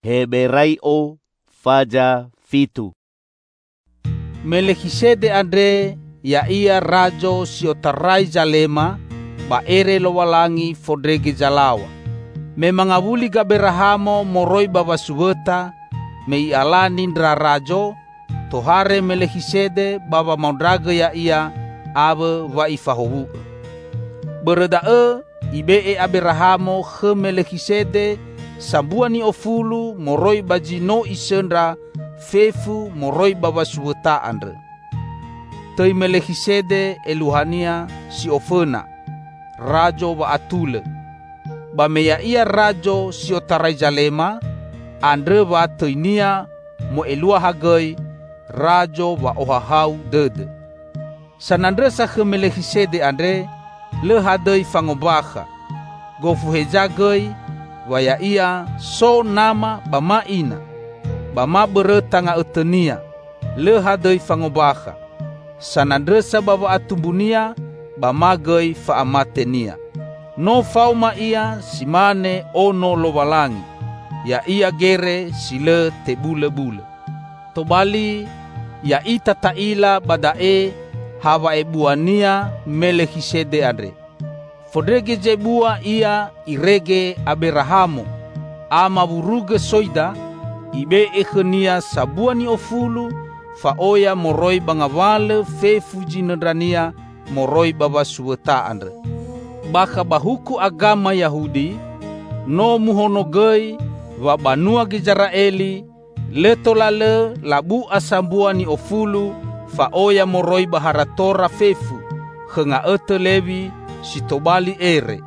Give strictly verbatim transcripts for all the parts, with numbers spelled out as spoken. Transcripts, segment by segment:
Heberai'o faja fitu. Melekisede andre ya ia rajo siotarai jalema ba ere lowalangi fodrege jalawa. Memangawuli gaberahamo moroi baba suweta mei alani ndra rajo tohare Melekisede baba maundraga ya ia abe wa ifahowu. Beredae ibee Abrahamo he Melekisede sambuani ofulu moroi bajino isendra fefu moroi baba suweta andre. Tei Melekisede eluhania si ofena rajo ba atule. Ba meya ia rajo si otarai jalema andre ba teinia mo elua hagai rajo ba ohahau dede. Sanandre sa he Melekisede andre le hadai fangobaha gofu hejagai waya ia so nama bama ina bama beretanga etenia le hadai fangobaha sanandresa baba atumbunia bama gai fa amatenia no fauma ia simane ono lowalangi ya ia gere sile tebule bule tobali ya ita taila badae hawa ebuania Melekisede andre. Fodrege jebua ia irege Abrahamo ama buruge soida ibe ekhenia sabuani ofulu faoya moroi bangawale fefu jinedrania moroi baba suweta andre. Baka bahuku agama Yahudi no muhonogei wa banua Gijaraeli letolale labu asambuani ofulu faoya moroi baharatora fefu henga ete lewi sitobali ere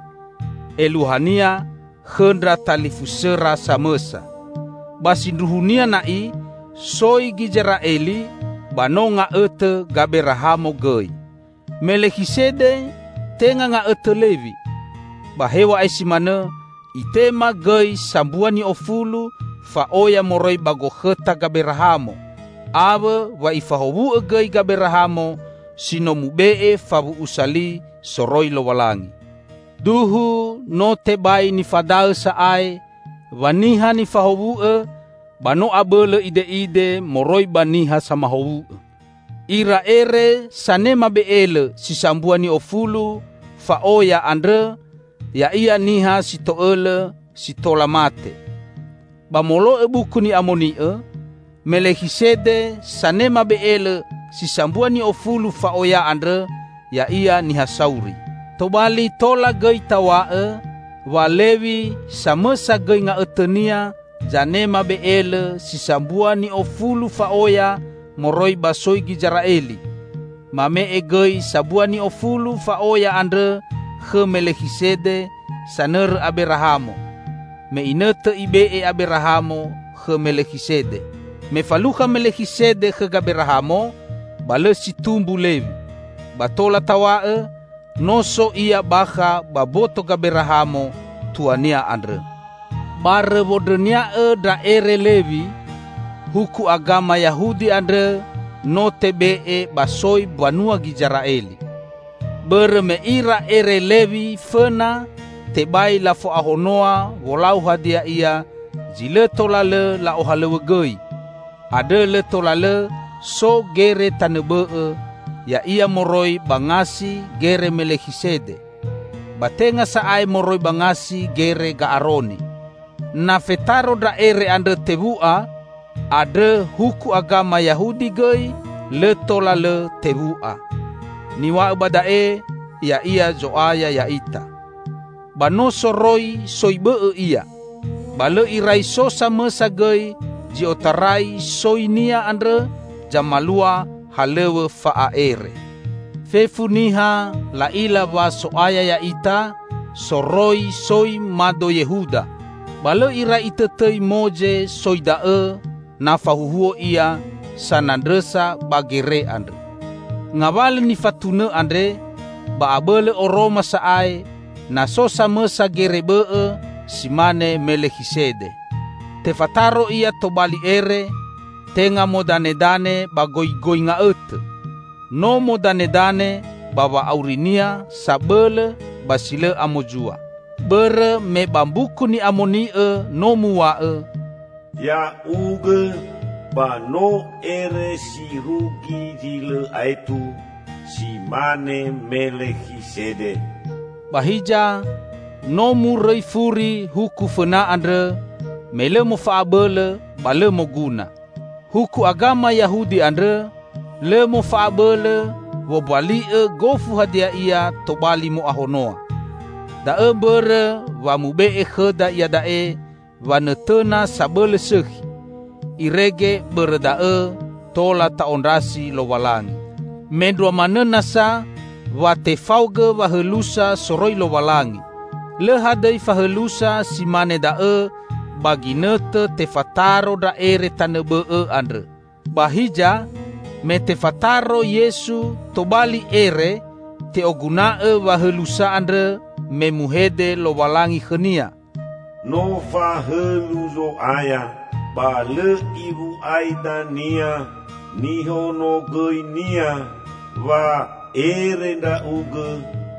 eluhania hendra talifusera samesa basindruhunia nai soi Gijaraeli banonga ete gaberahamo gei Melekisede tenga nga ete lewi bahewa aisimane itema gei sambuani ofulu faoya moroi bagoheta gaberahamo awe wa ifahowu egei gaberahamo sinomu bee fabu usali soroi lowalangi. Duhu no tebai ni fadal saai waniha ni fahowu e bano abele ide ide moroi baniha sama howu. Ira ere sanema beele si sambuani ofulu faoya andre ya ia niha si toele si tolamate. Bamolo ebuku ni amoni e Melekisede sanema beele si sambuani ofulu faoya andre ya ia ni hasauri. Tobali tola gei tawae wa lewi samesa gei nga etenia janema beele si sambuani ofulu faoya moroi basoi Gijaraeli. Mame e gei sabuani ofulu faoya andre he Melekisede saner Abrahamo. Me inete ibee Abrahamo he Melekisede. Me faluha Melekisede he Gaberahamo bale si tumbu lewi. Batola tawae noso ia baha baboto Gaberahamo tuania andre. Bare bodrenia e daere lewi huku agama Yahudi andre no tebee basoi banua Gijaraeli. Bere me ira ere lewi fena tebai la fo ahonoa wolau hadia ia jile tolale la ohalewegei. Ade le tolale so gere tanebee ya ia moroi bangasi gere Melekisede. Batenga saai moroi bangasi gere ga Aroni. Na fetaro daere andre tebua ade huku agama Yahudi gei le tolale tebua. Niwa badae ya ia joaya ya ita. Bano soroi soibee ia. Bale irai so samesa gei jiotarai soinia andre jamalua halewe faaere. Fefu niha la ila wa soaya ya ita soroi soi mado Yehuda. Bale ira itetei moje soidae na fahuhuo ia sanandresa bagere andre. Ngawale ni fatune andre ba abele oroma saai na so samesa gerebee simane Melekisede. Tefataro ia tobali ere tenga modane-dane bagoi-goi nga ete. No modane-dane bawa aurinia sabele basile amojua. Bere me bambuku ni amoni e no muwae Ya uga bano ere si rugi jile aitu si mane Melkisedek. Bahija no murai furi huku fena andre mele mo faabele bale mo guna. Huku agama Yahudi andre le mo faabele wo bali e gofu hadia ia to bali mo ahonoa. Da e bere wa mube e kheda ia da e wa netena sabele sehi. Irege bere da e tola ta onrasi lo walangi. Mendua manena sa wa te fauge wa helusa soroi lo walangi. Le hadai fa helusa si mane da e bagi nete te fataro da ere tanebe e andre. Bahija me te fataro Yesu to bali ere te oguna e wa helusa andre me muhede lo walangi khenia. No fa heluzo aya ba le ibu aida nia niho no goi nia wa ere da uge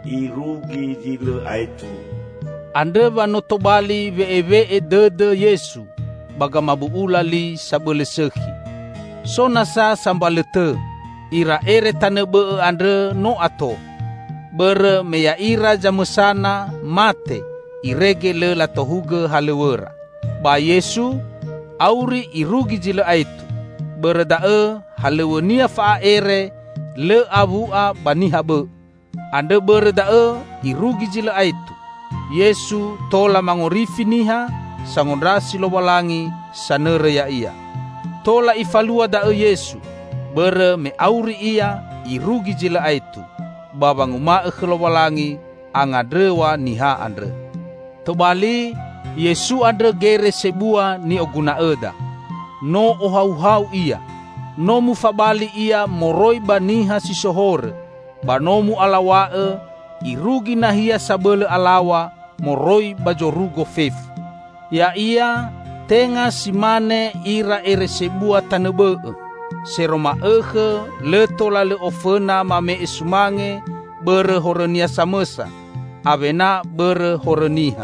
irugi jile aitu. Ande wa no to bali ve eve e dede Yesu bagamabu ulali sabele sehi. So nasa sambalete ira ere tanebe andre no ato. Bere meya ira jamesana mate irege le la tohuge halewera. Ba Yesu auri irugi jile aitu. Bere dae halewenia faa ere le abua baniha be. Ande bere dae irugi jile aitu. Yesu tola mangorifi niha sangondrasi lo walangi sanere ya ia. Tola ifalua dae Yesu bere me auri ia irugi jile aitu. Babang uma ekhlo walangi angadrewa niha andre. Tobali Yesu andre gere sebua ni oguna eda. No ohau-hau ia. No mufabali ia moroi baniha sisohore. Banomu alawae irugi nahia sabele alawa moroi bajorugo fefu. Ya ia tenga simane ira ere sebua tanebe. Seroma ehe leto lale ofena mame esumange bere horenia samesa. Avena bere horeniha.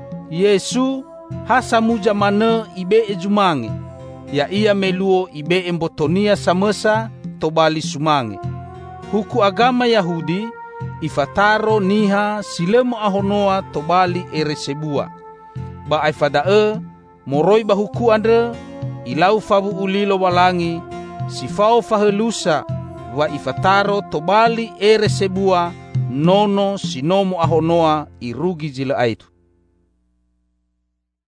Yesu hasamuja mane ibe ejumange. Ya ia meluo ibe embotonia samesa tobali sumange. Huku agama Yahudi ifataro niha silemu ahonoa tobali ere sebua. Ba aifadae moroi bahuku andre ilau fabu ulilo walangi sifao fahelusa wa ifataro tobali ere sebua nono sinomu ahonoa irugi jile aitu.